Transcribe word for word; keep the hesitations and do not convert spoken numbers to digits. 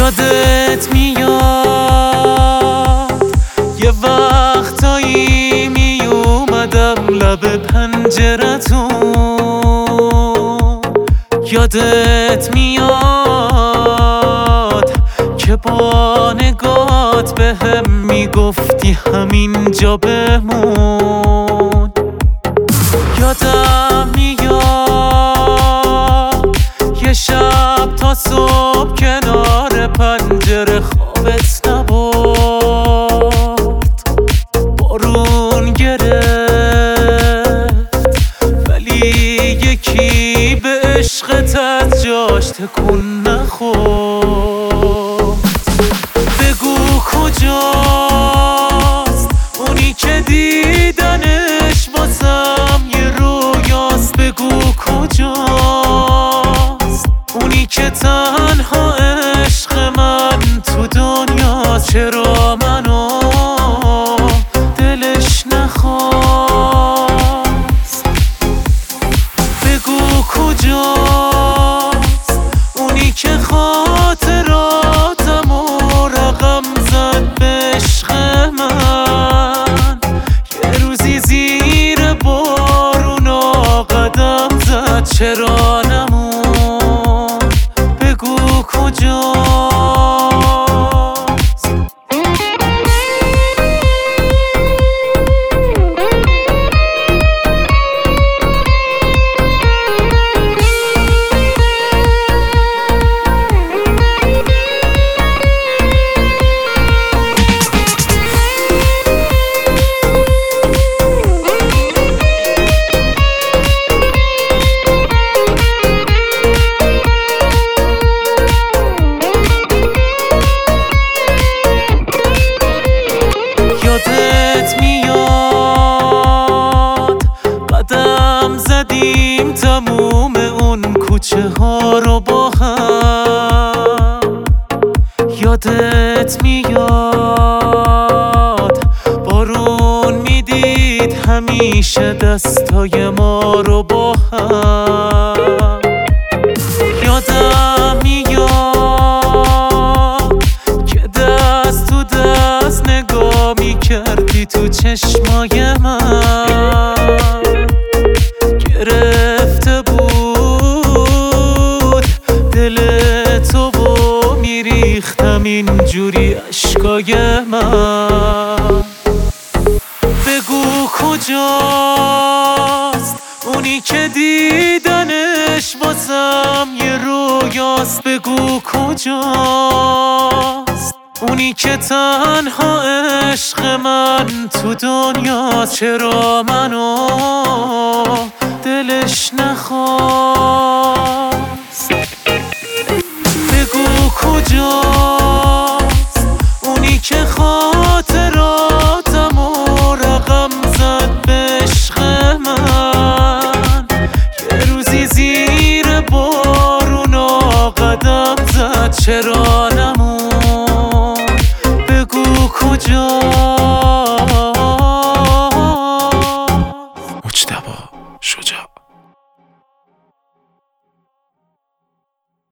یادت میاد یه وقتایی می اومدم لب پنجرتون، یادت میاد که با نگات بهم میگفتی همینجا بمون. یادم میاد یه شب تا صبح کنار پنجره خوابت نبرد، بارون گرفت ولی یکی به عشقت از جاش تکون نخورد. بگو کجاست اونی که دیدنش واسم یه رویاست، بگو کجاست اونی که تنها عشق من تو دنیاست، چرا منو دلش نخواست. بگو کجاست اونی که خاطراتم و رقم زد به عشق من، یه روزی زیر بارونا قدم زد چرا نمون. بگو کجاست. یادت میاد قدم زدیم تموم اون کوچه ها رو با هم، یادت میاد بارون میدید همیشه دستای ما رو با هم. یادم میاد که دست تو دست نگاه میکردی تو چشمای من، گرفته بود دل تو و میریختم اینجوری اشکای من. بگو کجاست اونی که دیدنش واسم یه رویاست، بگو کجاست اونی که تنها عشق من تو دنیاست، چرا منو دلش نخواست. بگو کجاست اونی که خاطراتم و رقم زد به عشق من، یه روزی زیر بارونا قدم زد چرا